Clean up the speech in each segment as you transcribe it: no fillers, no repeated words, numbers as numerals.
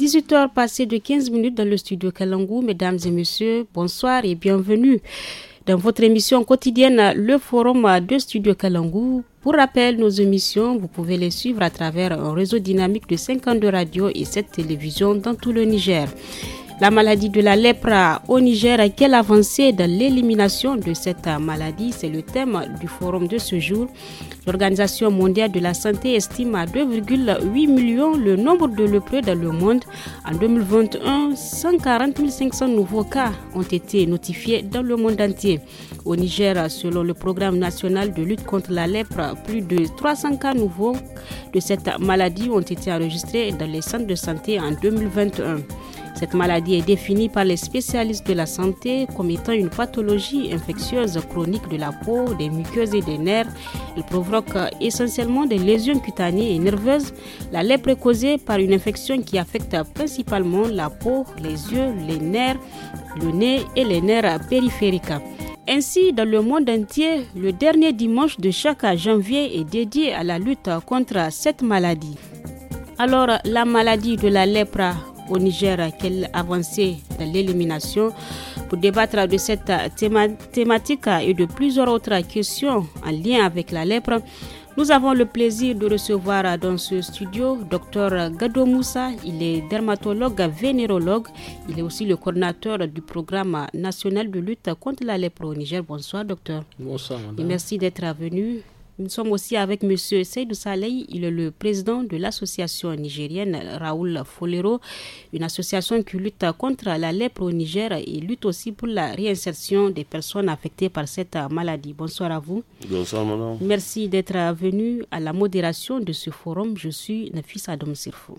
18h passées de 15 minutes dans le studio Kalangu. Mesdames et messieurs, bonsoir et bienvenue dans votre émission quotidienne, le forum de Studio Kalangu. Pour rappel, nos émissions, vous pouvez les suivre à travers un réseau dynamique de 52 radios et 7 télévisions dans tout le Niger. La maladie de la lèpre au Niger, quelle avancée dans l'élimination de cette maladie? C'est le thème du forum de ce jour. L'Organisation mondiale de la santé estime à 2,8 millions le nombre de lépreux dans le monde. En 2021, 140 500 nouveaux cas ont été notifiés dans le monde entier. Au Niger, selon le programme national de lutte contre la lèpre, plus de 300 cas nouveaux de cette maladie ont été enregistrés dans les centres de santé en 2021. Cette maladie est définie par les spécialistes de la santé comme étant une pathologie infectieuse chronique de la peau, des muqueuses et des nerfs. Elle provoque essentiellement des lésions cutanées et nerveuses. La lèpre est causée par une infection qui affecte principalement la peau, les yeux, les nerfs, le nez et les nerfs périphériques. Ainsi, dans le monde entier, le dernier dimanche de chaque janvier est dédié à la lutte contre cette maladie. Alors, la maladie de la lèpre au Niger, quelle avancée dans l'élimination? Pour débattre de cette thématique et de plusieurs autres questions en lien avec la lèpre, nous avons le plaisir de recevoir dans ce studio Dr Gado Moussa. Il est dermatologue vénérologue. Il est aussi le coordinateur du programme national de lutte contre la lèpre au Niger. Bonsoir, docteur. Bonsoir, madame. Et merci d'être venu. Nous sommes aussi avec M. Seydou Saleh, il est le président de l'association nigérienne Raoul Folero, une association qui lutte contre la lèpre au Niger et lutte aussi pour la réinsertion des personnes affectées par cette maladie. Bonsoir à vous. Bonsoir, madame. Merci d'être venu à la modération de ce forum. Je suis Nafis Adam Sirfo.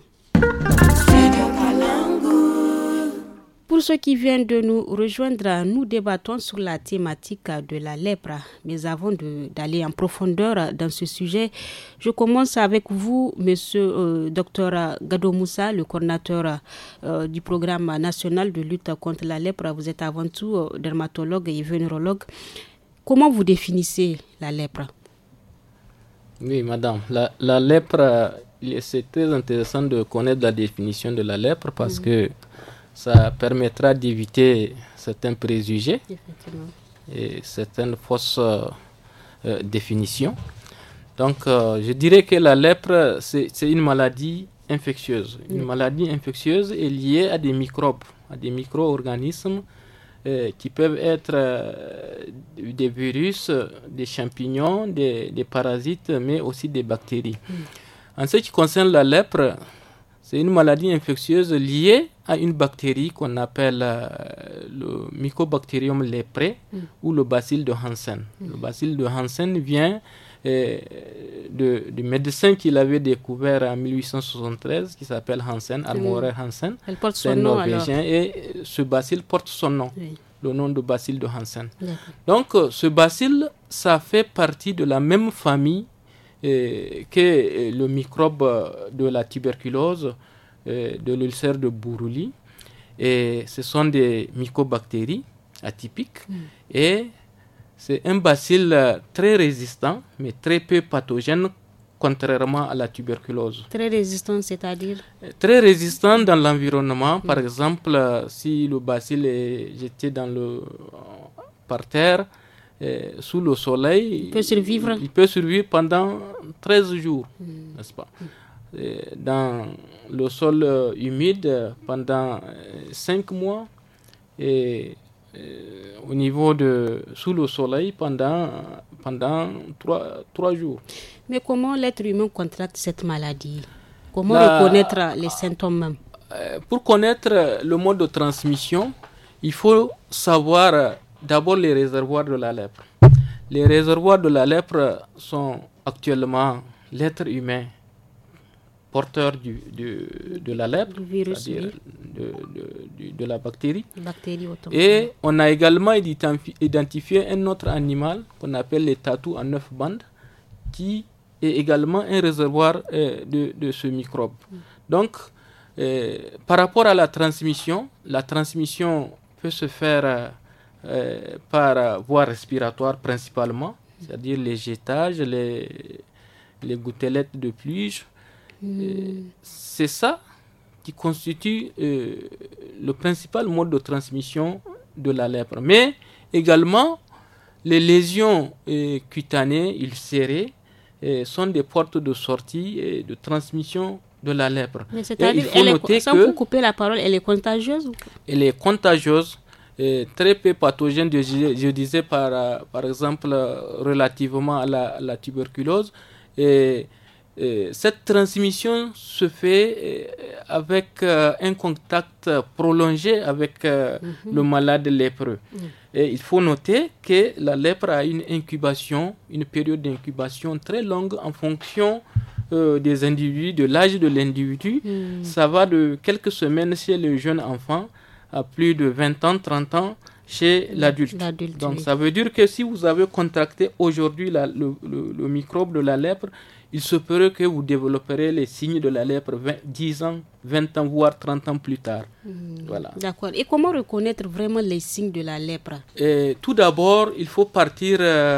Pour ceux qui viennent de nous rejoindre, nous débattons sur la thématique de la lèpre. Mais avant d'aller en profondeur dans ce sujet, je commence avec vous, monsieur Dr Gado Moussa, le coordinateur du programme national de lutte contre la lèpre. Vous êtes avant tout dermatologue et vénérologue. Comment vous définissez la lèpre? Oui, madame. La lèpre, c'est très intéressant de connaître la définition de la lèpre parce que ça permettra d'éviter certains préjugés et certaines fausses définitions. Donc, je dirais que la lèpre, c'est une maladie infectieuse. Une maladie infectieuse est liée à des microbes, à des micro-organismes qui peuvent être des virus, des champignons, des parasites, mais aussi des bactéries. En ce qui concerne la lèpre, c'est une maladie infectieuse liée à une bactérie qu'on appelle le Mycobacterium leprae ou le bacille de Hansen. Le bacille de Hansen vient du médecin qui l'avait découvert en 1873, qui s'appelle Hansen, Almorer Hansen. C'est un Norvégien et ce bacille porte son nom, le nom de bacille de Hansen. Donc ce bacille, ça fait partie de la même famille que le microbe de la tuberculose, de l'ulcère de Buruli. Et ce sont des mycobactéries atypiques. Et c'est un bacille très résistant, mais très peu pathogène, contrairement à la tuberculose. Très résistant, c'est-à-dire? Très résistant dans l'environnement. Par exemple, si le bacille est jeté par terre, sous le soleil, il peut survivre pendant 13 jours, n'est-ce pas? Dans le sol humide pendant 5 mois et au niveau sous le soleil pendant 3 jours. Mais comment l'être humain contracte cette maladie? Comment reconnaître les symptômes même? Pour connaître le mode de transmission, il faut savoir d'abord les réservoirs de la lèpre. Les réservoirs de la lèpre sont actuellement l'être humain porteur de la lèpre, c'est-à-dire de la bactérie. Et on a également identifié un autre animal qu'on appelle les tatous à 9 bandes, qui est également un réservoir de ce microbe. Donc, par rapport à la transmission peut se faire par voie respiratoire principalement, c'est-à-dire les jetages, les gouttelettes de pluie. C'est ça qui constitue le principal mode de transmission de la lèpre. Mais également, les lésions cutanées, ulcérées, sont des portes de sortie et de transmission de la lèpre. Mais c'est-à-dire, sans vous couper la parole, elle est contagieuse? Elle est contagieuse, très peu pathogène, je disais par exemple relativement à la tuberculose. Cette transmission se fait avec un contact prolongé avec le malade lépreux. Et il faut noter que la lèpre a une période d'incubation très longue en fonction des individus, de l'âge de l'individu. Ça va de quelques semaines chez le jeune enfant à plus de 20 ans, 30 ans chez l'adulte. Donc ça veut dire que si vous avez contracté aujourd'hui le microbe de la lèpre, il se peut que vous développerez les signes de la lèpre 10 ans, 20 ans, voire 30 ans plus tard. Voilà. D'accord. Et comment reconnaître vraiment les signes de la lèpre? Tout d'abord, il faut partir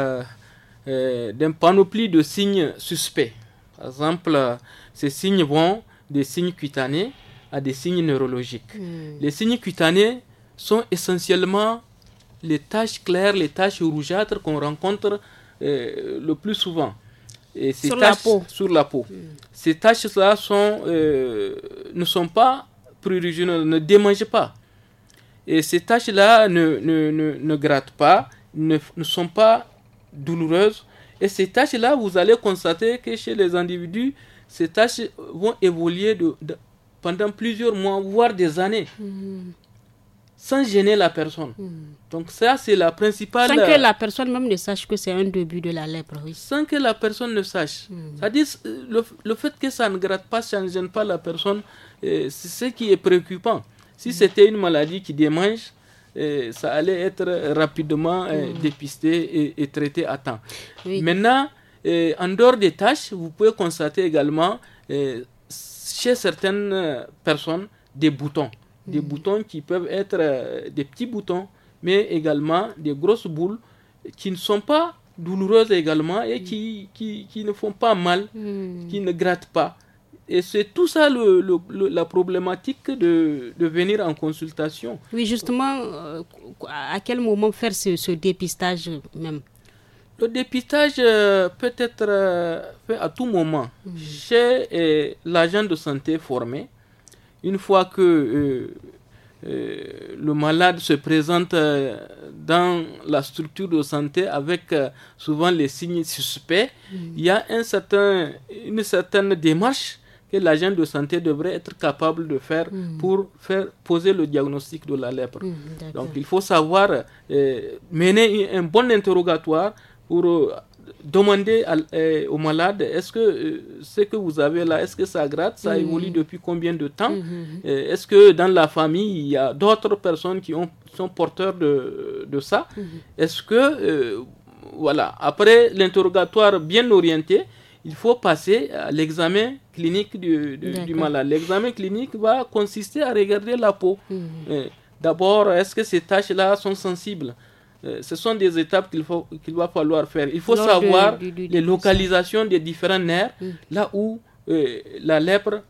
d'un panoplie de signes suspects. Par exemple, ces signes vont des signes cutanés à des signes neurologiques. Les signes cutanés sont essentiellement les taches claires, les taches rougeâtres qu'on rencontre le plus souvent. Et ces sur la peau. Ces taches-là ne sont pas prurigineuses, ne démangent pas. Et ces taches-là ne grattent pas, ne sont pas douloureuses. Et ces taches-là, vous allez constater que chez les individus, ces taches vont évoluer pendant plusieurs mois, voire des années, sans gêner la personne. Donc ça, c'est la principale... Sans que la personne même ne sache que c'est un début de la lèpre, oui. Sans que la personne ne sache. C'est-à-dire, le fait que ça ne gratte pas, ça ne gêne pas la personne, c'est ce qui est préoccupant. Si c'était une maladie qui démange, ça allait être rapidement dépisté et traité à temps. Oui. Maintenant, en dehors des tâches, vous pouvez constater également chez certaines personnes des boutons. Des boutons qui peuvent être des petits boutons, mais également des grosses boules qui ne sont pas douloureuses également et qui ne font pas mal, qui ne grattent pas. Et c'est tout ça la problématique de venir en consultation. Oui, justement, à quel moment faire ce dépistage même? Le dépistage peut être fait à tout moment chez l'agent de santé formé. Une fois que le malade se présente dans la structure de santé avec souvent les signes suspects, il y a une certaine démarche que l'agent de santé devrait être capable de faire pour poser le diagnostic de la lèpre. Donc il faut savoir mener un bon interrogatoire pour demander au malade, est-ce que ce que vous avez là, est-ce que ça gratte, ça évolue depuis combien de temps, est-ce que dans la famille il y a d'autres personnes qui sont porteurs de ça, est-ce que voilà, après l'interrogatoire bien orienté, il faut passer à l'examen clinique du malade. L'examen clinique va consister à regarder la peau. D'abord, est-ce que ces taches-là sont sensibles? Ce sont des étapes qu'il va falloir faire. Il faut savoir les localisations des différents nerfs, là où la lèpre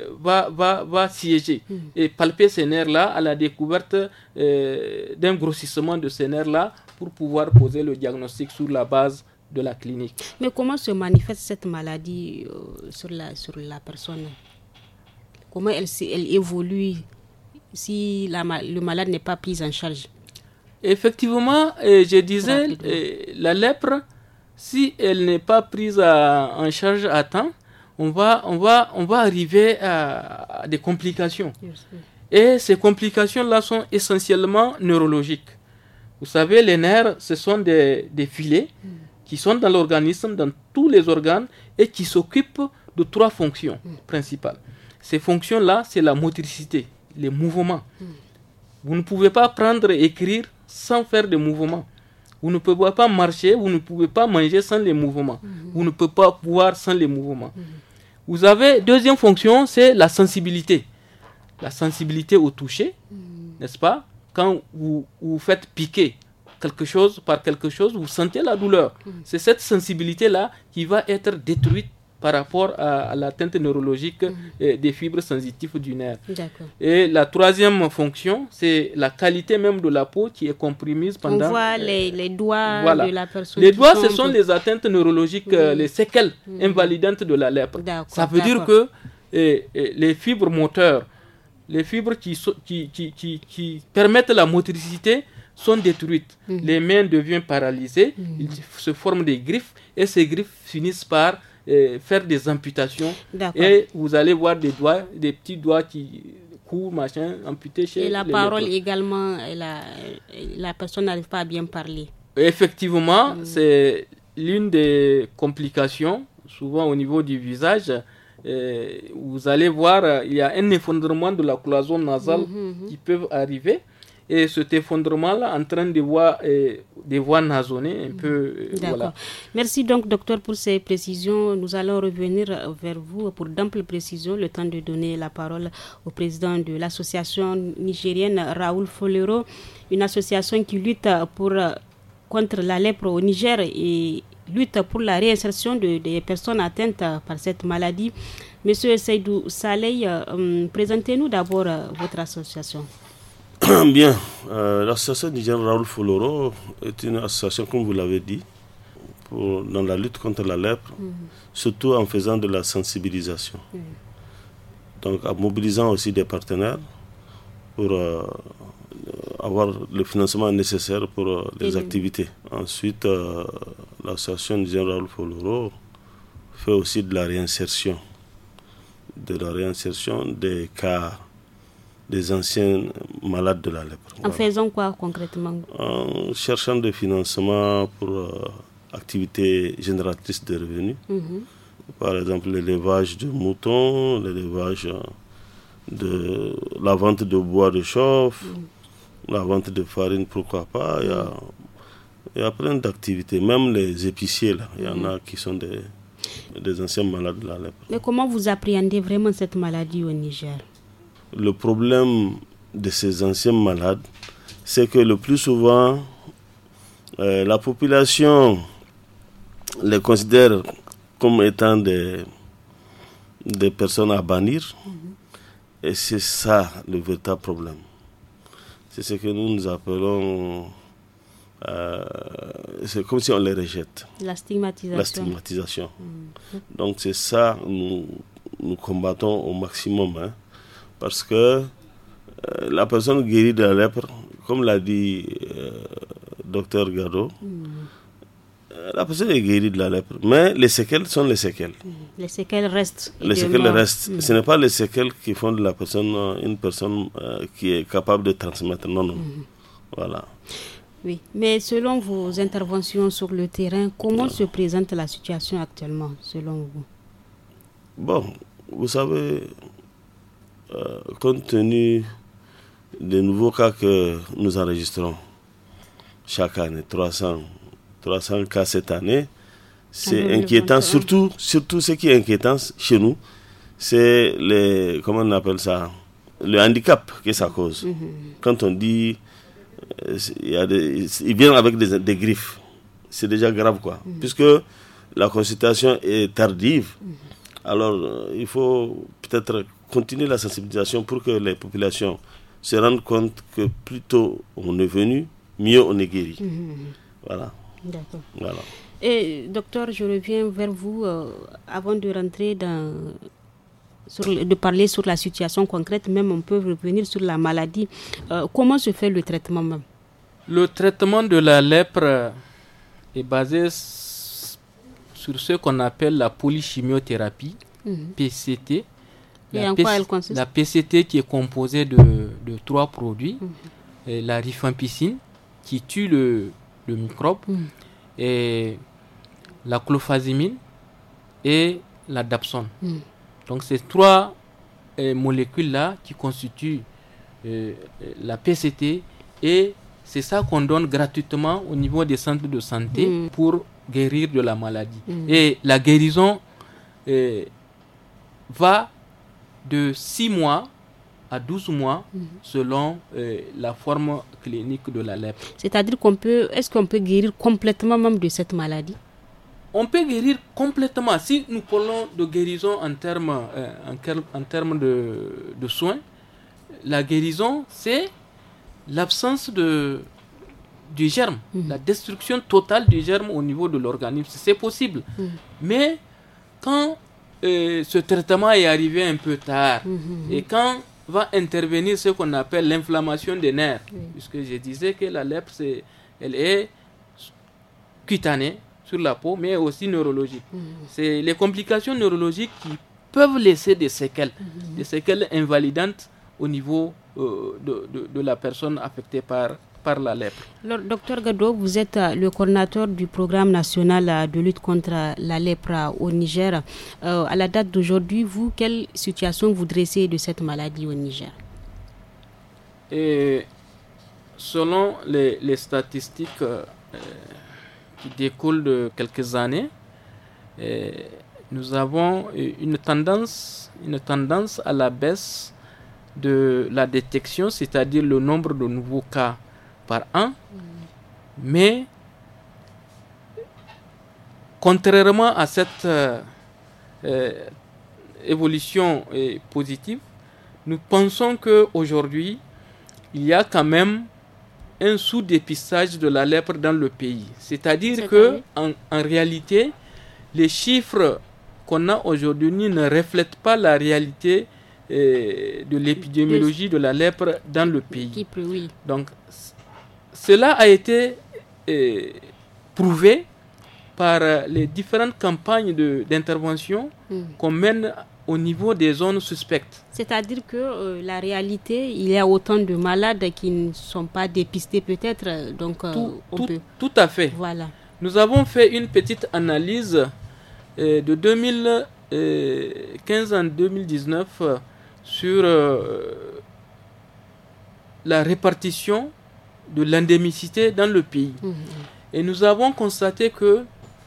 va siéger. Et palper ces nerfs-là à la découverte d'un grossissement de ces nerfs-là pour pouvoir poser le diagnostic sur la base de la clinique. Mais comment se manifeste cette maladie sur la personne? Comment elle évolue si le malade n'est pas pris en charge? Effectivement, je disais, la lèpre, si elle n'est pas prise en charge à temps, on va arriver à des complications. Et ces complications-là sont essentiellement neurologiques. Vous savez, les nerfs, ce sont des filets qui sont dans l'organisme, dans tous les organes, et qui s'occupent de 3 fonctions principales. Ces fonctions-là, c'est la motricité, les mouvements. Vous ne pouvez pas prendre et écrire sans faire de mouvements. Vous ne pouvez pas marcher, vous ne pouvez pas manger sans les mouvements. Vous ne pouvez pas boire sans les mouvements. Vous avez, deuxième fonction, c'est la sensibilité. La sensibilité au toucher, n'est-ce pas? Quand vous faites piquer quelque chose par quelque chose, vous sentez la douleur. C'est cette sensibilité-là qui va être détruite par rapport à l'atteinte neurologique des fibres sensitives du nerf. D'accord. Et la troisième fonction, c'est la qualité même de la peau qui est compromise pendant... On voit les doigts de la personne. Les doigts, ce sont les atteintes neurologiques, les séquelles invalidantes de la lèpre. Ça veut dire que les fibres moteurs, les fibres qui permettent la motricité sont détruites. Les mains deviennent paralysées, il se forment des griffes et ces griffes finissent par faire des amputations. Et vous allez voir des petits doigts qui courent, amputés chez et la les parole lépreux. également, la personne n'arrive pas à bien parler. Effectivement, c'est l'une des complications, souvent au niveau du visage. Vous allez voir, il y a un effondrement de la cloison nasale qui peut arriver. Et cet effondrement-là entraîne des voies nasonnées un peu. D'accord. Voilà. Merci donc, docteur, pour ces précisions. Nous allons revenir vers vous pour d'amples précisions. Le temps de donner la parole au président de l'association nigérienne Raoul Folero, une association qui lutte contre la lèpre au Niger et lutte pour la réinsertion des personnes atteintes par cette maladie. Monsieur Seydou Saleh, présentez-nous d'abord votre association. Bien, l'association nigérienne Raoul Folero est une association, comme vous l'avez dit, dans la lutte contre la lèpre, surtout en faisant de la sensibilisation. Donc en mobilisant aussi des partenaires pour avoir le financement nécessaire pour les activités. Ensuite, l'association nigérienne Raoul Folero fait aussi de la réinsertion des cas des anciens malades de la lèpre. En faisant quoi concrètement? En cherchant des financements pour activités génératrices de revenus. Par exemple, l'élevage de moutons, l'élevage de la vente de bois de chauffe, la vente de farine, pourquoi pas. Il y a plein d'activités. Même les épiciers, là, il y en a qui sont des anciens malades de la lèpre. Mais comment vous appréhendez vraiment cette maladie au Niger? Le problème de ces anciens malades, c'est que le plus souvent, la population les considère comme étant des personnes à bannir. Et c'est ça le véritable problème. C'est ce que nous appelons... c'est comme si on les rejette. La stigmatisation. Donc c'est ça, nous combattons au maximum. Parce que la personne guérie de la lèpre, comme l'a dit Dr Gado, la personne est guérie de la lèpre, mais les séquelles sont les séquelles. Les séquelles restent. Les séquelles restent. Ce n'est pas les séquelles qui font de la personne une personne qui est capable de transmettre. Non. Voilà. Oui, mais selon vos interventions sur le terrain, comment se présente la situation actuellement, selon vous? Bon, vous savez... compte tenu des nouveaux cas que nous enregistrons chaque année, 300 cas cette année, c'est inquiétant. Surtout ce qui est inquiétant chez nous, c'est comment on appelle ça, le handicap que ça cause. Quand on dit ils viennent avec des griffes, c'est déjà grave quoi, puisque la consultation est tardive. Alors il faut peut-être continuer la sensibilisation pour que les populations se rendent compte que plus tôt on est venu, mieux on est guéri. Voilà. D'accord. Voilà. Et docteur, je reviens vers vous avant de rentrer de parler sur la situation concrète, même on peut revenir sur la maladie. Comment se fait le traitement même? Le traitement de la lèpre est basé sur ce qu'on appelle la polychimiothérapie, PCT. Et en quoi elle consiste? La PCT qui est composée de 3 produits. La rifampicine qui tue le microbe, et la clofazimine et la dapsone. Donc ces 3 molécules-là qui constituent la PCT, et c'est ça qu'on donne gratuitement au niveau des centres de santé pour guérir de la maladie. Et la guérison va de 6 mois à 12 mois selon la forme clinique de la lèpre. C'est-à-dire est-ce qu'on peut guérir complètement même de cette maladie? on peut guérir complètement. Si nous parlons de guérison en termes de soins, la guérison, c'est l'absence du germe, la destruction totale du germe au niveau de l'organisme. C'est possible. Mais quand ce traitement est arrivé un peu tard, et quand va intervenir ce qu'on appelle l'inflammation des nerfs, puisque je disais que la lèpre, elle est cutanée sur la peau, mais aussi neurologique. C'est les complications neurologiques qui peuvent laisser des séquelles invalidantes au niveau de la personne affectée par la lèpre. Alors, Dr Gado, vous êtes le coordinateur du programme national de lutte contre la lèpre au Niger. À la date d'aujourd'hui, vous, quelle situation vous dressez de cette maladie au Niger? Et selon les statistiques qui découlent de quelques années, nous avons une tendance à la baisse de la détection, c'est-à-dire le nombre de nouveaux cas par an, mais contrairement à cette évolution positive, nous pensons qu'aujourd'hui, il y a quand même un sous-dépistage de la lèpre dans le pays. C'est-à-dire qu'en réalité, les chiffres qu'on a aujourd'hui ne reflètent pas la réalité de l'épidémiologie de la lèpre dans le pays. Donc, cela a été prouvé par les différentes campagnes d'intervention qu'on mène au niveau des zones suspectes. C'est-à-dire que la réalité, il y a autant de malades qui ne sont pas dépistés peut-être. Donc, tout à fait. Voilà. Nous avons fait une petite analyse de 2015 en 2019 sur la répartition de l'endémicité dans le pays. Et nous avons constaté que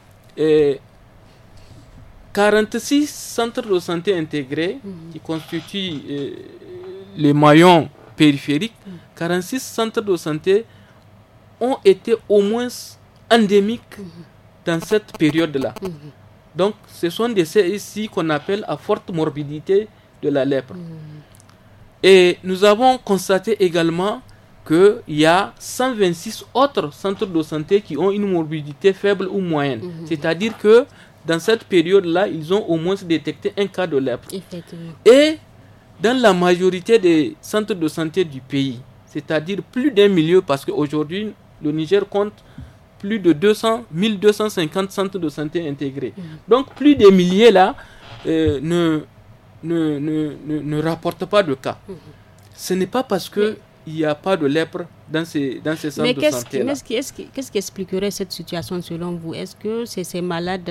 46 centres de santé intégrés qui constituent les maillons périphériques, 46 centres de santé ont été au moins endémiques dans cette période-là. Donc, ce sont des CSI qu'on appelle à forte morbidité de la lèpre. Et nous avons constaté également qu'il y a 126 autres centres de santé qui ont une morbidité faible ou moyenne. C'est-à-dire que dans cette période-là, ils ont au moins détecté un cas de lèpre. Et dans la majorité des centres de santé du pays, c'est-à-dire plus d'un million, parce qu'aujourd'hui, le Niger compte plus de 1250 centres de santé intégrés. Donc, plus des milliers là ne rapportent pas de cas. Ce n'est pas parce qu'il n'y a pas de lèpre dans ces centres de santé là. Mais qu'est-ce qui expliquerait cette situation selon vous? Est-ce que c'est ces malades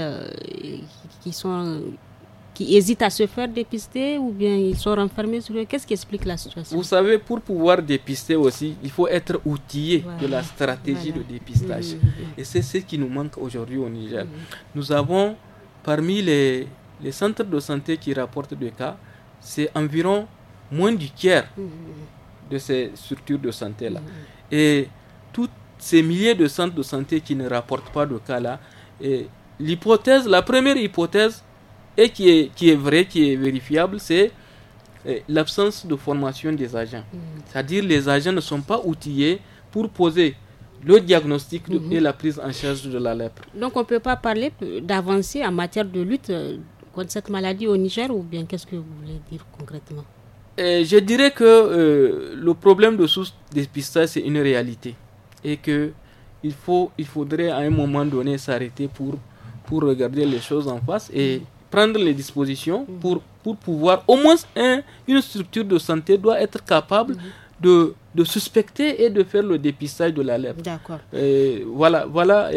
qui hésitent à se faire dépister ou bien ils sont renfermés sur eux? Qu'est-ce qui explique la situation? Vous savez, pour pouvoir dépister aussi, il faut être outillé de la stratégie de dépistage. Et c'est ce qui nous manque aujourd'hui au Niger. Nous avons, parmi les centres de santé qui rapportent des cas, c'est environ moins du tiers de ces structures de santé-là. Et tous ces milliers de centres de santé qui ne rapportent pas de cas-là, la première hypothèse, et qui est vraie, qui est vérifiable, c'est l'absence de formation des agents. C'est-à-dire les agents ne sont pas outillés pour poser le diagnostic et la prise en charge de la lèpre. Donc on ne peut pas parler d'avancée en matière de lutte contre cette maladie au Niger, ou bien qu'est-ce que vous voulez dire concrètement? Je dirais que le problème de sous-dépistage, c'est une réalité. Et qu'il faudrait à un moment donné s'arrêter pour regarder les choses en face et prendre les dispositions pour pouvoir, au moins une structure de santé doit être capable de suspecter et de faire le dépistage de la lèpre. D'accord. Voilà.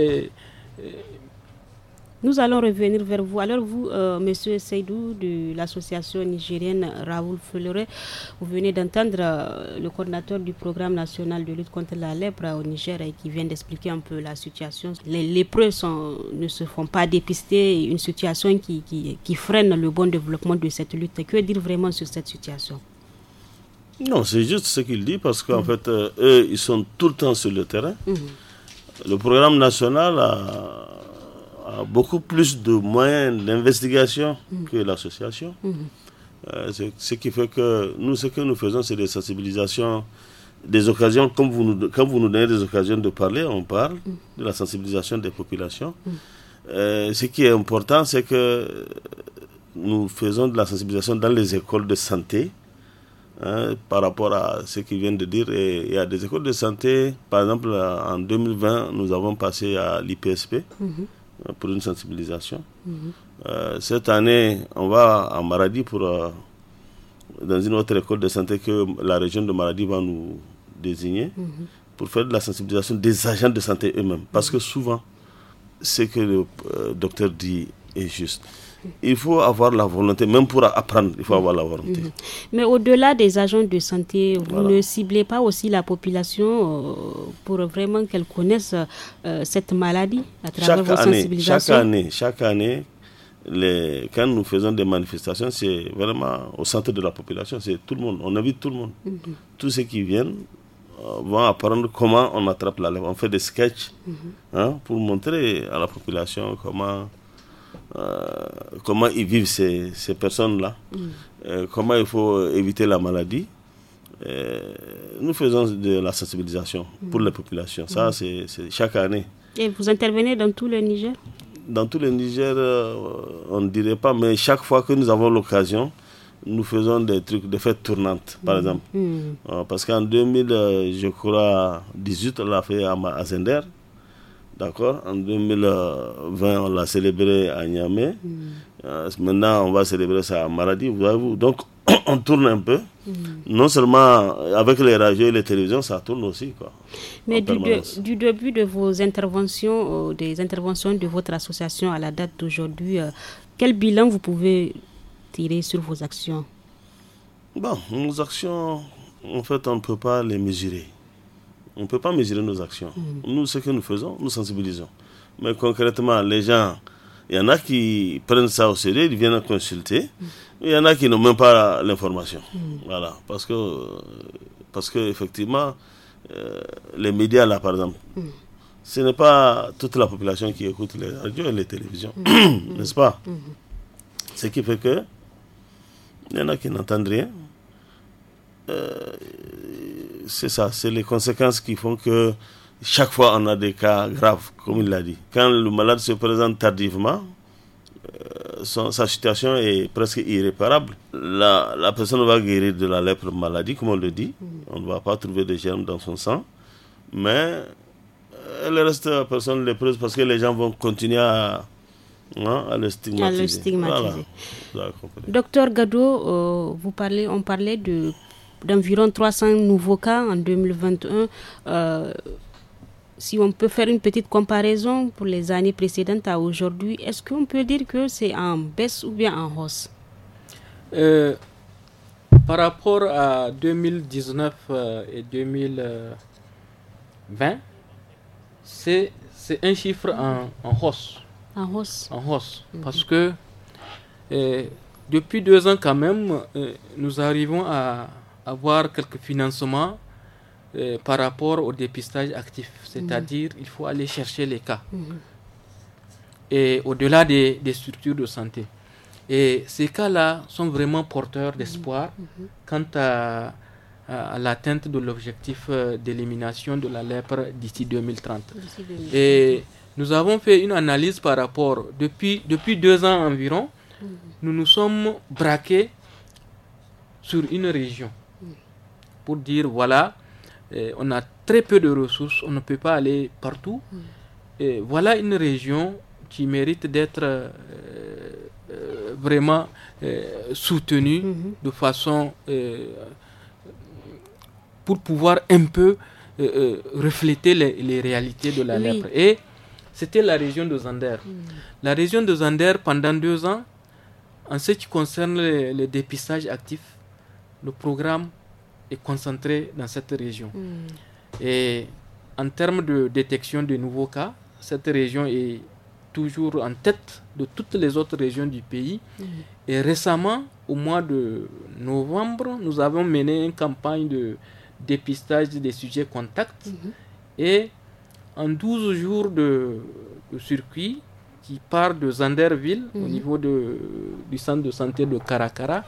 Nous allons revenir vers vous. Alors vous, Monsieur Seydou de l'association nigérienne Raoul Foloré, vous venez d'entendre le coordinateur du programme national de lutte contre la lèpre au Niger qui vient d'expliquer un peu la situation. Les lépreux ne se font pas dépister, une situation qui freine le bon développement de cette lutte. Que dire vraiment sur cette situation? Non, c'est juste ce qu'il dit parce qu'en fait, eux, ils sont tout le temps sur le terrain. Le programme national a beaucoup plus de moyens d'investigation que l'association. Ce qui fait que nous, ce que nous faisons, c'est des sensibilisations, des occasions, quand vous nous donnez des occasions de parler, on parle de la sensibilisation des populations. Ce qui est important, c'est que nous faisons de la sensibilisation dans les écoles de santé, par rapport à ce qu'ils viennent de dire. Et il y a des écoles de santé, par exemple en 2020, nous avons passé à l'IPSP pour une sensibilisation. Cette année, on va à Maradi dans une autre école de santé que la région de Maradi va nous désigner pour faire de la sensibilisation des agents de santé eux-mêmes. Parce que souvent, ce que le docteur dit est juste. Il faut avoir la volonté, même pour apprendre, il faut avoir la volonté. Mais au-delà des agents de santé, vous ne ciblez pas aussi la population pour vraiment qu'elle connaisse cette maladie à travers vos sensibilisations? Chaque année, quand nous faisons des manifestations, c'est vraiment au centre de la population, c'est tout le monde, on invite tout le monde. Tous ceux qui viennent vont apprendre comment on attrape la lèpre. On fait des sketchs pour montrer à la population comment ils vivent ces personnes-là, comment il faut éviter la maladie. Nous faisons de la sensibilisation pour les populations. Ça, c'est chaque année. Et vous intervenez dans tout le Niger? Dans tout le Niger, on ne dirait pas, mais chaque fois que nous avons l'occasion, nous faisons des fêtes tournantes, par exemple. Parce qu'en 2018, on l'a fait à Zender. D'accord. En 2020, on l'a célébré à Niamey. Maintenant, on va célébrer ça à Maradi. Donc, on tourne un peu. Non seulement avec les radios et les télévisions, ça tourne aussi, quoi. Mais du début de vos interventions, des interventions de votre association à la date d'aujourd'hui, quel bilan vous pouvez tirer sur vos actions? Bon, nos actions, en fait, on ne peut pas les mesurer. On ne peut pas mesurer nos actions. Nous, ce que nous faisons, nous sensibilisons. Mais concrètement, les gens, il y en a qui prennent ça au sérieux, ils viennent consulter. Il y en a qui n'ont même pas l'information. Voilà. Parce que effectivement, les médias, là, par exemple, ce n'est pas toute la population qui écoute les radios et les télévisions. N'est-ce pas? Ce qui fait que il y en a qui n'entendent rien. C'est ça, c'est les conséquences qui font que chaque fois on a des cas graves, comme il l'a dit. Quand le malade se présente tardivement, sa situation est presque irréparable. La personne va guérir de la lèpre maladie, comme on le dit. On ne va pas trouver de germes dans son sang. Mais elle reste personne lépreuse parce que les gens vont continuer à le stigmatiser. Voilà. Docteur Gado, on parlait d'environ 300 nouveaux cas en 2021. Si on peut faire une petite comparaison pour les années précédentes à aujourd'hui, est-ce qu'on peut dire que c'est en baisse ou bien en hausse? Par rapport à 2019 et 2020, c'est un chiffre en hausse. En hausse. En hausse. Parce que depuis 2 ans quand même, nous arrivons à avoir quelques financements par rapport au dépistage actif. C'est-à-dire il faut aller chercher les cas. Et au-delà des structures de santé. Et ces cas-là sont vraiment porteurs d'espoir quant à l'atteinte de l'objectif d'élimination de la lèpre d'ici 2030. Et nous avons fait une analyse par rapport, depuis 2 ans environ, nous nous sommes braqués sur une région pour dire voilà, on a très peu de ressources, on ne peut pas aller partout. Et voilà une région qui mérite d'être vraiment soutenue de façon pour pouvoir un peu refléter les réalités de la lèpre. Et c'était la région de Zander. La région de Zander, pendant 2 ans, en ce qui concerne le dépistage actif, le programme est concentré dans cette région. Et en termes de détection de nouveaux cas, cette région est toujours en tête de toutes les autres régions du pays. Et récemment, au mois de novembre, nous avons mené une campagne de dépistage des sujets contacts. Et en 12 jours de circuit, qui part de Zanderville, au niveau du centre de santé de Karakara,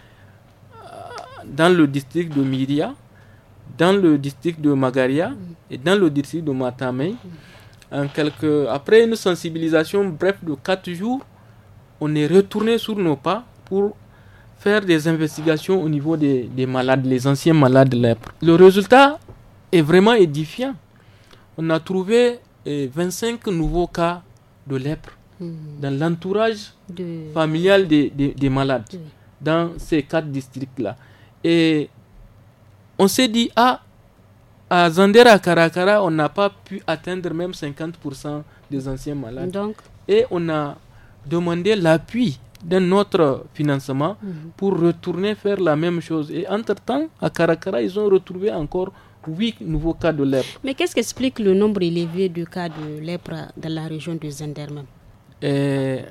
dans le district de Myria, dans le district de Magaria et dans le district de Matamei. Après une sensibilisation bref de 4 jours, on est retourné sur nos pas pour faire des investigations au niveau des malades, les anciens malades de lèpre. Le résultat est vraiment édifiant. On a trouvé 25 nouveaux cas de lèpre dans l'entourage familial des malades, dans ces 4 districts-là. Et on s'est dit, à Zandera, Karakara, on n'a pas pu atteindre même 50% des anciens malades. Et on a demandé l'appui d'un autre financement pour retourner faire la même chose. Et entre-temps, à Karakara, ils ont retrouvé encore 8 nouveaux cas de lèpre. Mais qu'est-ce qui explique le nombre élevé de cas de lèpre dans la région de Zander même?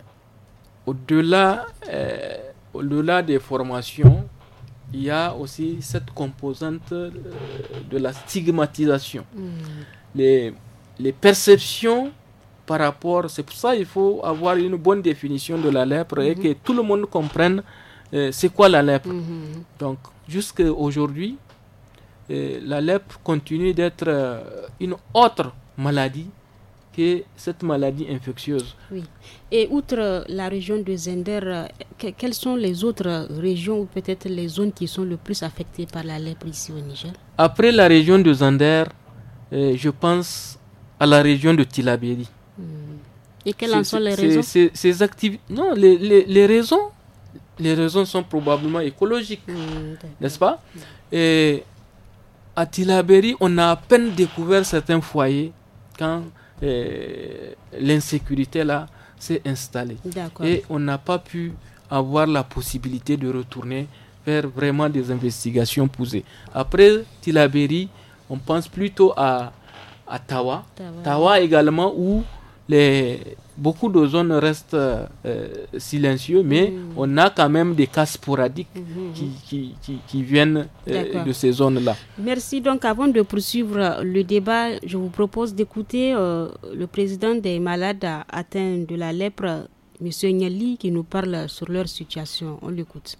Au-delà des formations, il y a aussi cette composante de la stigmatisation. Les perceptions par rapport... C'est pour ça qu'il faut avoir une bonne définition de la lèpre et que tout le monde comprenne c'est quoi la lèpre. Donc, jusqu'à aujourd'hui, la lèpre continue d'être une autre maladie que cette maladie infectieuse. Oui. Et outre la région de Zender, quelles sont les autres régions ou peut-être les zones qui sont le plus affectées par la lèpre ici au Niger? Après la région de Zender, je pense à la région de Tillabéri. Et quelles en sont les raisons? Non, les raisons sont probablement écologiques, n'est-ce pas? Et à Tillabéri, on a à peine découvert certains foyers quand l'insécurité là s'est installée. Et on n'a pas pu avoir la possibilité de retourner faire vraiment des investigations poussées. Après Tillabéri, on pense plutôt à Tawa. Tawa également, où beaucoup de zones restent silencieuses, mais on a quand même des cas sporadiques qui viennent de ces zones-là. Merci. Donc, avant de poursuivre le débat, je vous propose d'écouter le président des malades atteints de la lèpre, M. Nyali, qui nous parle sur leur situation. On l'écoute.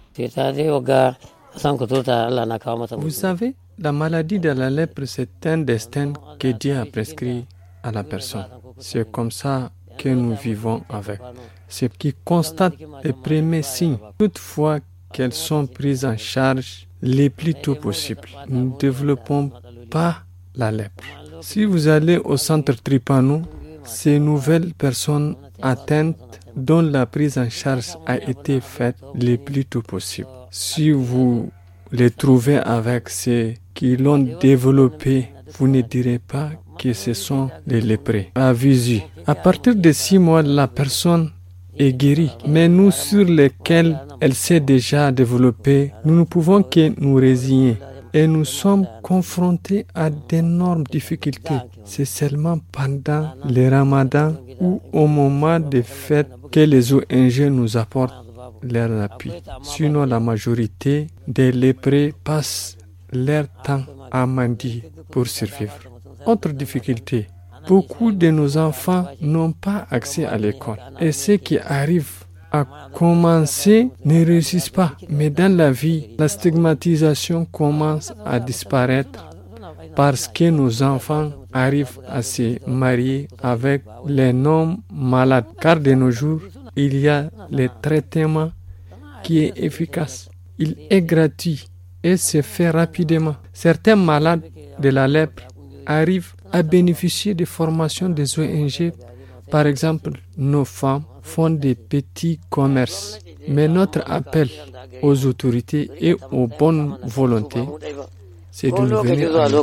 Vous savez, la maladie de la lèpre, c'est un destin que Dieu a prescrit à la personne. C'est comme ça que nous vivons avec. Ce qui constate les premiers signes, toutefois qu'elles sont prises en charge le plus tôt possible. Nous ne développons pas la lèpre. Si vous allez au centre Tripano, ces nouvelles personnes atteintes dont la prise en charge a été faite le plus tôt possible. Si vous les trouvez avec ceux qui l'ont développé, vous ne direz pas que ce sont des lépreux. À visu. À partir de 6 mois, la personne est guérie. Mais nous, sur lesquels elle s'est déjà développée, nous ne pouvons que nous résigner. Et nous sommes confrontés à d'énormes difficultés. C'est seulement pendant le ramadan ou au moment des fêtes que les ONG nous apportent leur appui. Sinon, la majorité des lépreux passent leur temps à mendier pour survivre. Autre difficulté, beaucoup de nos enfants n'ont pas accès à l'école. Et ceux qui arrivent à commencer ne réussissent pas. Mais dans la vie, la stigmatisation commence à disparaître parce que nos enfants arrivent à se marier avec les non-malades. Car de nos jours, il y a le traitement qui est efficace. Il est gratuit et se fait rapidement. Certains malades de la lèpre arrivent à bénéficier des formations des ONG. Par exemple, nos femmes font des petits commerces. Mais notre appel aux autorités et aux bonnes volontés, c'est de nous venir à nous.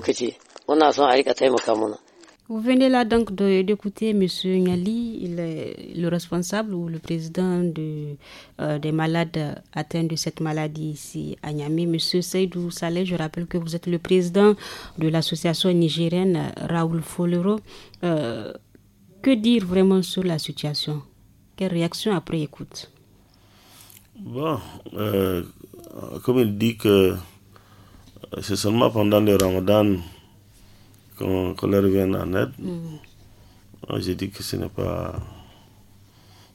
Vous venez là donc d'écouter M. Nyali, il est le responsable ou le président des malades atteints de cette maladie ici à Niamey. M. Seydou Saleh, je rappelle que vous êtes le président de l'association nigérienne Raoul Folero. Que dire vraiment sur la situation? Quelle réaction après écoute? Bon, comme il dit que c'est seulement pendant le Ramadan qu'on leur vient en aide. Moi, j'ai dit que ce n'est pas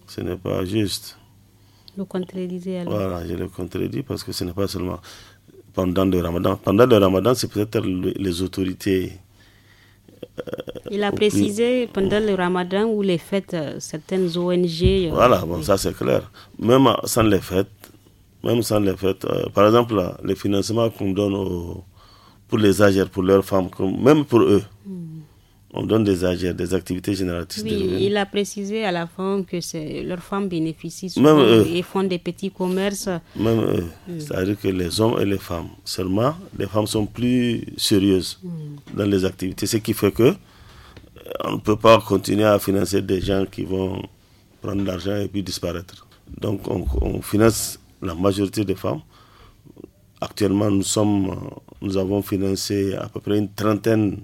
Ce n'est pas juste. Vous contredisez alors. Voilà, je le contredis parce que ce n'est pas seulement pendant le Ramadan. Pendant le Ramadan, c'est peut-être les autorités. Il a précisé pendant le Ramadan ou les fêtes, certaines ONG. Voilà, bon, ça c'est clair. Même sans les fêtes, par exemple, les financements qu'on donne pour les âgés, pour leurs femmes, même pour eux, on donne des âgés, des activités génératrices de revenus. Il a précisé à la fin que leurs femmes bénéficient souvent et font des petits commerces. Même eux. C'est-à-dire que les hommes et les femmes, seulement les femmes sont plus sérieuses dans les activités, ce qui fait que on ne peut pas continuer à financer des gens qui vont prendre l'argent et puis disparaître. Donc on finance la majorité des femmes. Actuellement, nous avons financé à peu près une trentaine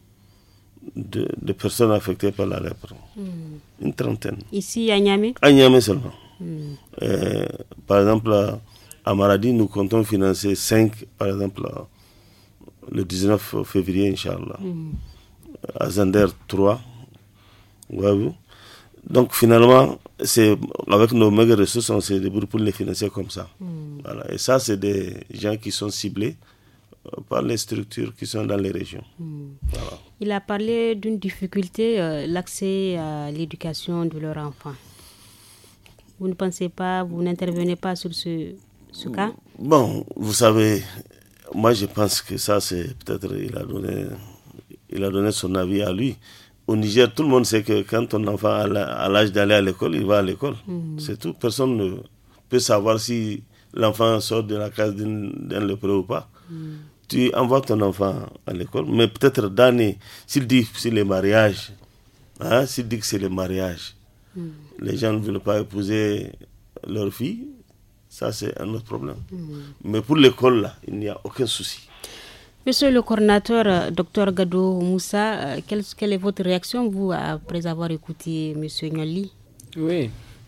de personnes affectées par la lèpre. Une trentaine. Ici à Niamey? À Niamey seulement. Par exemple, à Maradi, nous comptons financer 5, par exemple, le 19 février, Inch'Allah. À Zander, 3. Ouais. Donc finalement, c'est avec nos maigres ressources, on se débrouille pour les financer comme ça. Voilà. Et ça, c'est des gens qui sont ciblés par les structures qui sont dans les régions. Voilà. Il a parlé d'une difficulté, l'accès à l'éducation de leurs enfants. Vous ne pensez pas, vous n'intervenez pas sur ce cas? Bon, vous savez, moi je pense que ça, c'est peut-être, il a donné son avis à lui. Au Niger, tout le monde sait que quand ton enfant a l'âge d'aller à l'école, il va à l'école. C'est tout. Personne ne peut savoir si l'enfant sort de la case d'un lépreux ou pas. Tu envoies ton enfant à l'école, mais peut-être s'il dit que c'est les mariages, s'il dit que c'est les mariages, les gens ne veulent pas épouser leur fille, ça c'est un autre problème. Mais pour l'école, là, il n'y a aucun souci. Monsieur le coordinateur, Dr Gado Moussa, quelle est votre réaction, vous, après avoir écouté M. Nyali? Oui.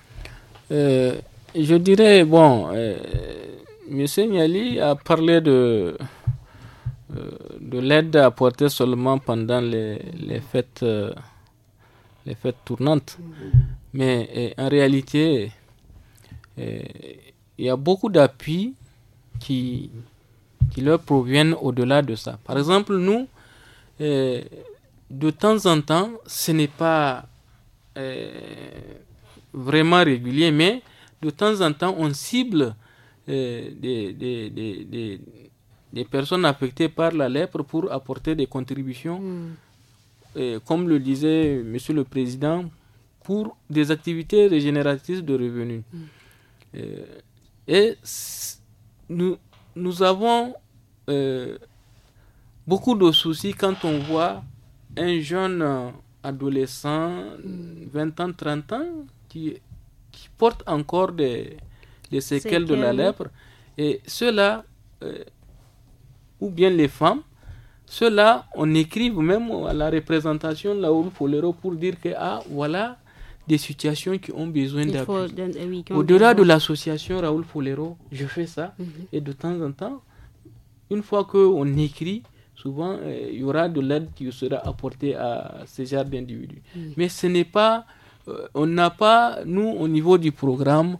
Je dirais, M. Nyali a parlé de l'aide apportée seulement pendant les fêtes tournantes. Mais en réalité, il y a beaucoup d'appuis qui leur proviennent au-delà de ça. Par exemple, nous, de temps en temps, ce n'est pas vraiment régulier, mais de temps en temps, on cible des personnes affectées par la lèpre pour apporter des contributions, comme le disait Monsieur le Président, pour des activités régénératrices de revenus. Et nous avons beaucoup de soucis quand on voit un jeune adolescent, 20 ans, 30 ans, qui porte encore des séquelles de la lèpre. Et ceux-là, ou bien les femmes, ceux-là, on écrit même à la représentation de la Raoul Folero pour dire que, voilà des situations qui ont besoin d'appui. Au-delà de l'association Raoul Folero, je fais ça, et de temps en temps, une fois qu'on écrit, souvent, il y aura de l'aide qui sera apportée à ce genre d'individus. Mais ce n'est pas... on n'a pas, nous, au niveau du programme,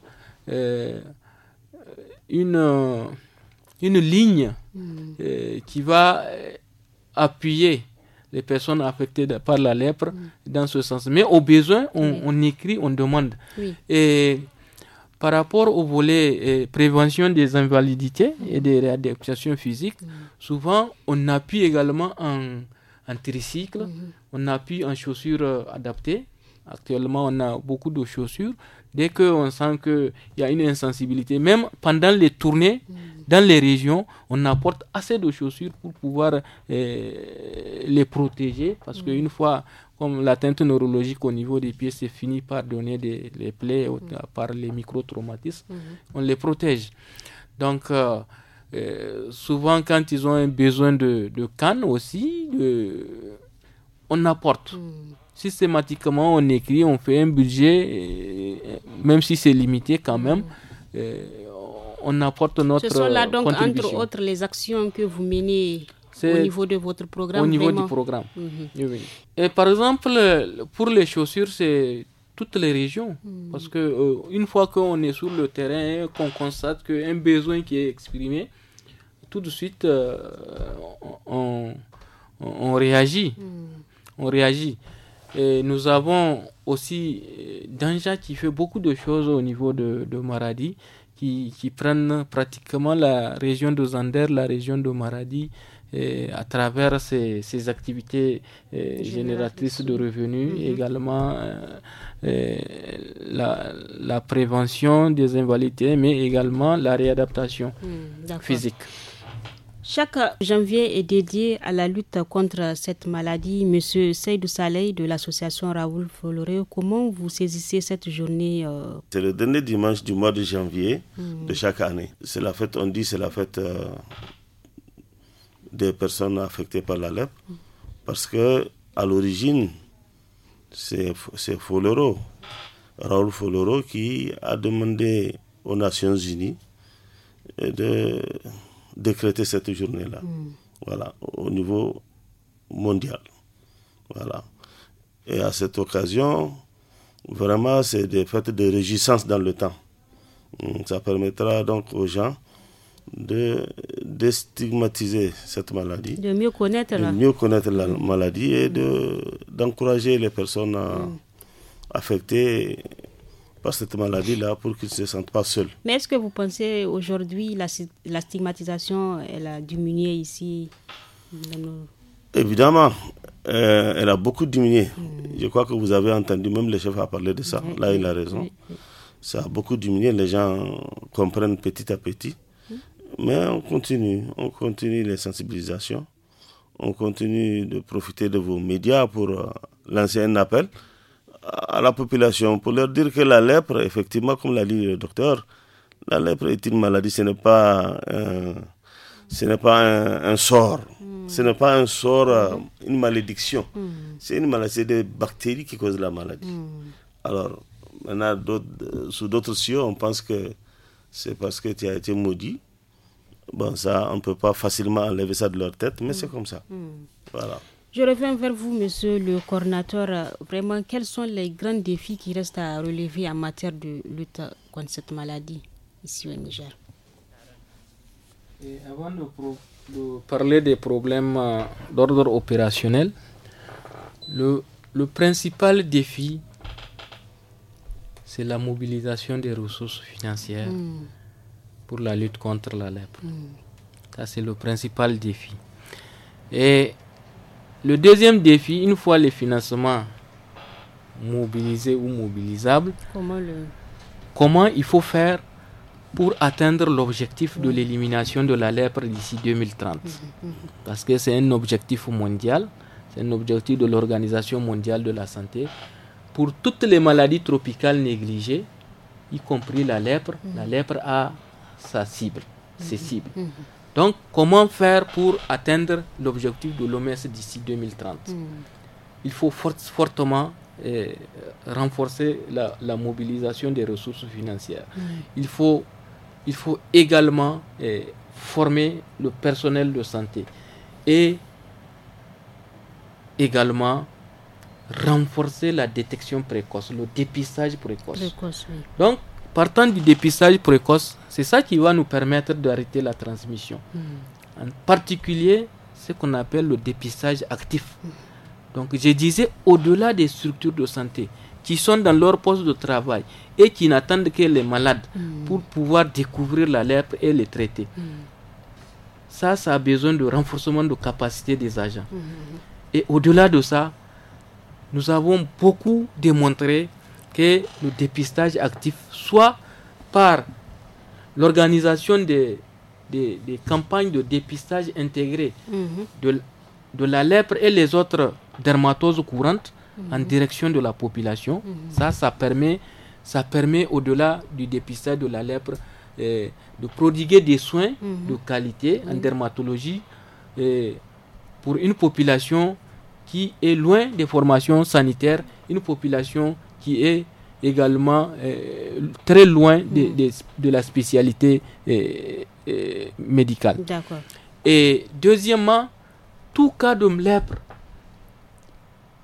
une ligne qui va appuyer les personnes affectées par la lèpre dans ce sens. Mais au besoin, on écrit, on demande. Et par rapport au volet prévention des invalidités et des réadaptations physiques, souvent on appuie également en tricycle, on appuie en chaussures adaptées. Actuellement, on a beaucoup de chaussures. Dès qu'on sent qu'il y a une insensibilité, même pendant les tournées dans les régions, on apporte assez de chaussures pour pouvoir les protéger. Parce qu'une fois, comme l'atteinte neurologique au niveau des pieds, c'est fini par donner les plaies, par les micro-traumatismes, on les protège. Donc, souvent, quand ils ont un besoin de canne aussi, on apporte. Systématiquement, on écrit, on fait un budget, même si c'est limité quand même, on apporte notre contribution. Ce sont là donc, entre autres, les actions que vous menez au niveau de votre programme. Au niveau du programme. Oui. Et par exemple, pour les chaussures, c'est toutes les régions. Parce que une fois qu'on est sur le terrain, qu'on constate qu'un besoin qui est exprimé, tout de suite, on réagit. On réagit. Et nous avons aussi Danja qui fait beaucoup de choses au niveau de Maradi, qui prennent pratiquement la région de Zander, la région de Maradi, à travers ces activités génératrices de revenus, également la prévention des invalidités, mais également la réadaptation physique. Chaque janvier est dédié à la lutte contre cette maladie. Monsieur Seydou Saleh de l'association Raoul Foloré, comment vous saisissez cette journée C'est le dernier dimanche du mois de janvier de chaque année. C'est la fête, on dit, c'est la fête des personnes affectées par la lèpre, parce que à l'origine, c'est Foloro, Raoul Foloro, qui a demandé aux Nations Unies de décréter cette journée-là, voilà, au niveau mondial. Voilà. Et à cette occasion, vraiment, c'est des fêtes de réjouissance dans le temps. Ça permettra donc aux gens de déstigmatiser cette maladie, de mieux connaître la maladie et d'encourager les personnes affectées par cette maladie-là pour qu'ils ne se sentent pas seuls. Mais est-ce que vous pensez aujourd'hui la stigmatisation, elle a diminué ici Évidemment, elle a beaucoup diminué. Je crois que vous avez entendu, même le chef a parlé de ça. Là, il a raison. Ça a beaucoup diminué, les gens comprennent petit à petit. Mais on continue les sensibilisations. On continue de profiter de vos médias pour lancer un appel à la population, pour leur dire que la lèpre, effectivement, comme l'a dit le docteur, la lèpre est une maladie, ce n'est pas un sort. Ce n'est pas un sort, une malédiction. C'est une maladie, c'est des bactéries qui causent la maladie. Alors, maintenant, sous d'autres cieux, on pense que c'est parce que tu as été maudit. Bon, ça, on ne peut pas facilement enlever ça de leur tête, mais c'est comme ça. Voilà. Je reviens vers vous, monsieur le coordinateur. Vraiment, quels sont les grands défis qui restent à relever en matière de lutte contre cette maladie ici au Niger? Et avant de parler des problèmes d'ordre opérationnel, le principal défi, c'est la mobilisation des ressources financières pour la lutte contre la lèpre. Ça, c'est le principal défi. Et le deuxième défi, une fois les financements mobilisés ou mobilisables, comment il faut faire pour atteindre l'objectif de l'élimination de la lèpre d'ici 2030. Parce que c'est un objectif mondial, c'est un objectif de l'Organisation mondiale de la santé. Pour toutes les maladies tropicales négligées, y compris la lèpre a sa cible, ses cibles. Donc, comment faire pour atteindre l'objectif de l'OMS d'ici 2030 Il faut fortement renforcer la mobilisation des ressources financières. Il faut également former le personnel de santé et également renforcer la détection précoce, le dépistage précoce. Donc, partant du dépistage précoce, c'est ça qui va nous permettre d'arrêter la transmission. En particulier, ce qu'on appelle le dépistage actif. Donc, je disais, au-delà des structures de santé qui sont dans leur poste de travail et qui n'attendent que les malades pour pouvoir découvrir la lèpre et les traiter. Ça a besoin de renforcement de capacité des agents. Et au-delà de ça, nous avons beaucoup démontré que le dépistage actif, soit par l'organisation des campagnes de dépistage intégrées de la lèpre et les autres dermatoses courantes en direction de la population, ça permet au-delà du dépistage de la lèpre de prodiguer des soins de qualité en dermatologie pour une population qui est loin des formations sanitaires, une population qui est également très loin de la spécialité médicale. D'accord. Et deuxièmement, tout cas de lèpre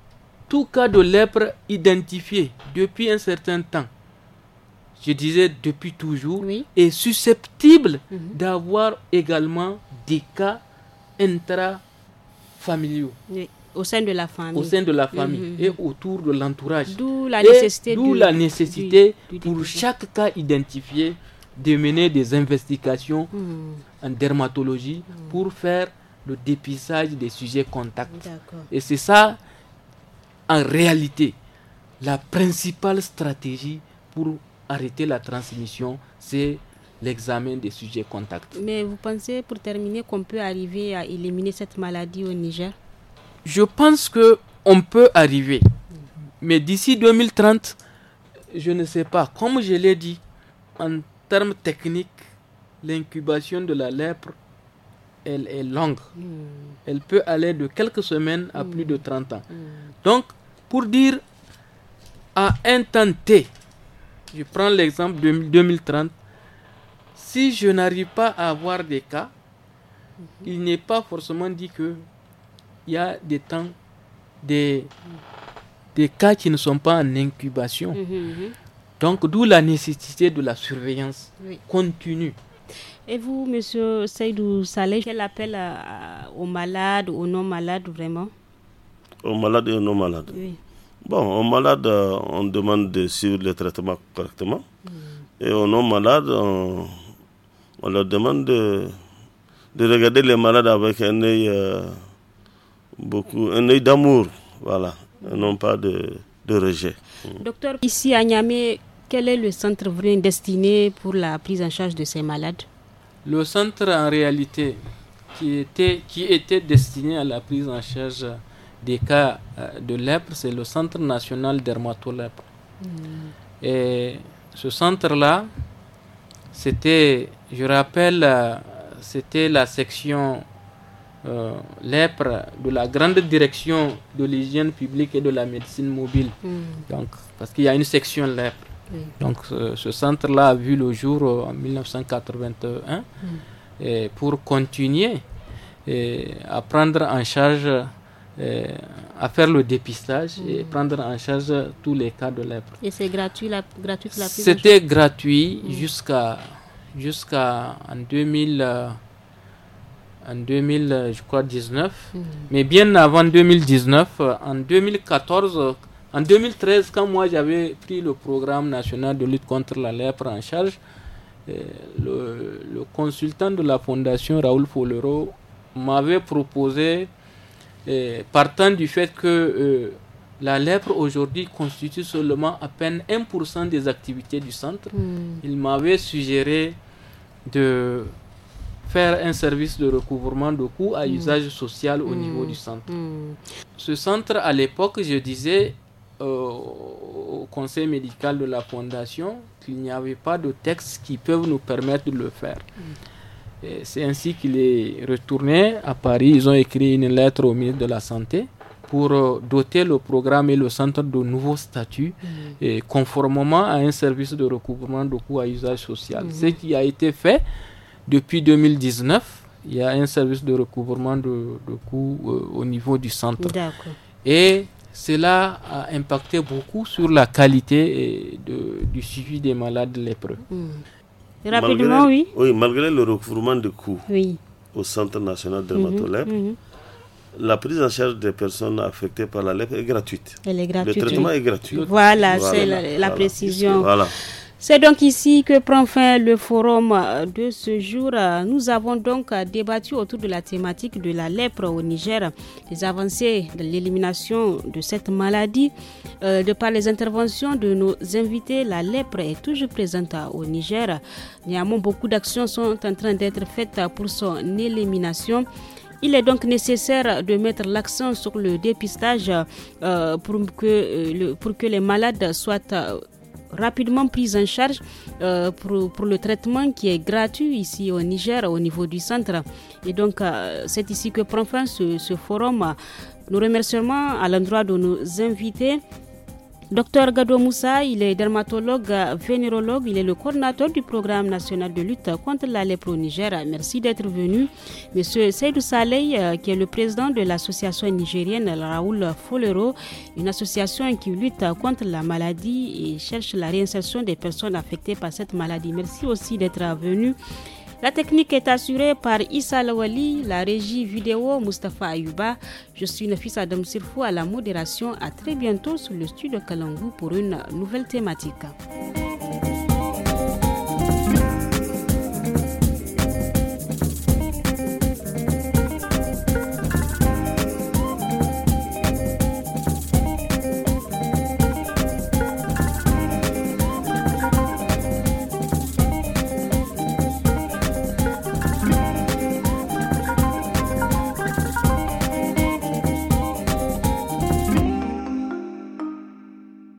tout cas de lèpre identifié depuis un certain temps, je disais depuis toujours, est susceptible d'avoir également des cas intrafamiliaux. Au sein de la famille. Au sein de la famille et autour de l'entourage. D'où la nécessité, pour chaque cas identifié de mener des investigations en dermatologie pour faire le dépistage des sujets contacts. Et c'est ça, en réalité, la principale stratégie pour arrêter la transmission, c'est l'examen des sujets contacts. Mais vous pensez, pour terminer, qu'on peut arriver à éliminer cette maladie au Niger? Je pense qu'on peut arriver. Mais d'ici 2030, je ne sais pas. Comme je l'ai dit, en termes techniques, l'incubation de la lèpre, elle est longue. Elle peut aller de quelques semaines à plus de 30 ans. Donc, pour dire à un temps T, je prends l'exemple de 2030, si je n'arrive pas à avoir des cas, il n'est pas forcément dit que il y a des temps, des cas qui ne sont pas en incubation. Donc, d'où la nécessité de la surveillance continue. Et vous, monsieur Seydou Saleh, quel appel aux malades, aux non-malades, vraiment? Aux malades et aux non-malades. Bon, aux malades, on demande de suivre le traitement correctement. Et aux non-malades, on leur demande de regarder les malades avec un œil d'amour, voilà, et non pas de rejet. Docteur, ici à Niamey, quel est le centre vraiment destiné pour la prise en charge de ces malades? Le centre, en réalité, qui était destiné à la prise en charge des cas de lèpre, c'est le Centre national dermatolèpre. Et ce centre-là, c'était, je rappelle, c'était la section lèpre de la grande direction de l'hygiène publique et de la médecine mobile. Donc, parce qu'il y a une section lèpre. Donc, ce centre-là a vu le jour en 1981 et pour continuer à prendre en charge, à faire le dépistage et prendre en charge tous les cas de lèpre. Et c'est gratuit la prise en charge? C'était gratuit jusqu'à en 2000, je crois, 19. Mais bien avant 2019, en 2014, en 2013, quand moi j'avais pris le programme national de lutte contre la lèpre en charge, le consultant de la fondation Raoul Folero m'avait proposé, partant du fait que la lèpre aujourd'hui constitue seulement à peine 1% des activités du centre, il m'avait suggéré de faire un service de recouvrement de coûts à usage social au niveau du centre. Ce centre, à l'époque, je disais au conseil médical de la fondation qu'il n'y avait pas de textes qui peuvent nous permettre de le faire. Et c'est ainsi qu'il est retourné à Paris. Ils ont écrit une lettre au ministre de la Santé pour doter le programme et le centre de nouveaux statuts et conformément à un service de recouvrement de coûts à usage social. Ce qui a été fait depuis 2019, il y a un service de recouvrement de coûts au niveau du centre. Et cela a impacté beaucoup sur la qualité du suivi des malades lépreux. Rapidement, oui, malgré le recouvrement de coûts au Centre national dermatolèpre, la prise en charge des personnes affectées par la lèpre est gratuite. Elle est gratuite. Le traitement est gratuit. Voilà, c'est la précision. Voilà. C'est donc ici que prend fin le forum de ce jour. Nous avons donc débattu autour de la thématique de la lèpre au Niger, les avancées de l'élimination de cette maladie. De par les interventions de nos invités, la lèpre est toujours présente au Niger. Néanmoins, beaucoup d'actions sont en train d'être faites pour son élimination. Il est donc nécessaire de mettre l'accent sur le dépistage pour que les malades soient rapidement prise en charge pour le traitement qui est gratuit ici au Niger, au niveau du centre. Et donc, c'est ici que prend fin ce forum. Nous remercions à l'endroit de nos invités Docteur Gado Moussa, il est dermatologue, vénérologue, il est le coordinateur du programme national de lutte contre la lèpre au Niger. Merci d'être venu. Monsieur Seydou Saleh, qui est le président de l'association nigérienne Raoul Folero, une association qui lutte contre la maladie et cherche la réinsertion des personnes affectées par cette maladie. Merci aussi d'être venu. La technique est assurée par Issa Lawali, la régie vidéo Mustafa Ayuba. Je suis Nafisa Adam Sirfou à la modération. À très bientôt sur le studio Kalangu pour une nouvelle thématique.